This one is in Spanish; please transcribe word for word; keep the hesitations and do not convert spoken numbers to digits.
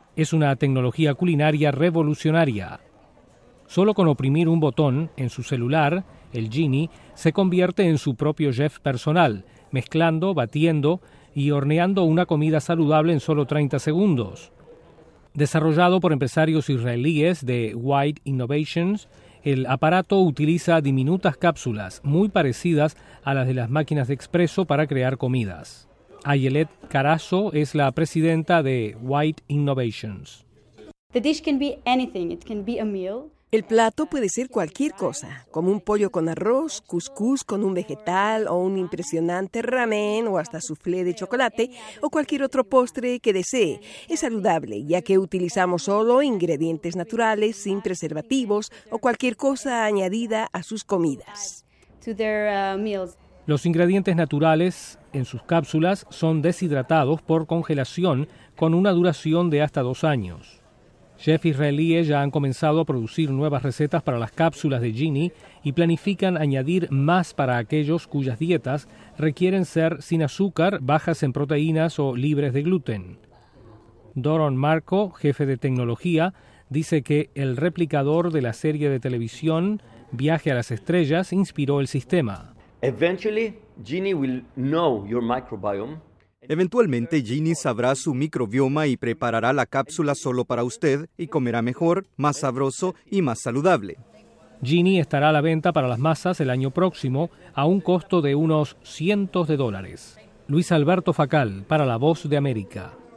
Es una tecnología culinaria revolucionaria. Solo con oprimir un botón en su celular, el Genie se convierte en su propio chef personal, mezclando, batiendo y horneando una comida saludable en solo treinta segundos. Desarrollado por empresarios israelíes de White Innovations, el aparato utiliza diminutas cápsulas muy parecidas a las de las máquinas de expreso para crear comidas. Ayelet Carazo es la presidenta de White Innovations. The dish can be anything. It can be a meal. El plato puede ser cualquier cosa, como un pollo con arroz, cuscús con un vegetal o un impresionante ramen o hasta soufflé de chocolate o cualquier otro postre que desee. Es saludable ya que utilizamos solo ingredientes naturales sin preservativos o cualquier cosa añadida a sus comidas. To their, uh, meals. Los ingredientes naturales en sus cápsulas son deshidratados por congelación con una duración de hasta dos años. Chefs israelíes ya han comenzado a producir nuevas recetas para las cápsulas de Genie y planifican añadir más para aquellos cuyas dietas requieren ser sin azúcar, bajas en proteínas o libres de gluten. Doron Marco, jefe de tecnología, dice que el replicador de la serie de televisión Viaje a las Estrellas inspiró el sistema. Eventually, Genie will know your microbiome. Eventualmente, Genie sabrá su microbioma y preparará la cápsula solo para usted y comerá mejor, más sabroso y más saludable. Genie estará a la venta para las masas el año próximo a un costo de unos cientos de dólares. Luis Alberto Facal, para La Voz de América.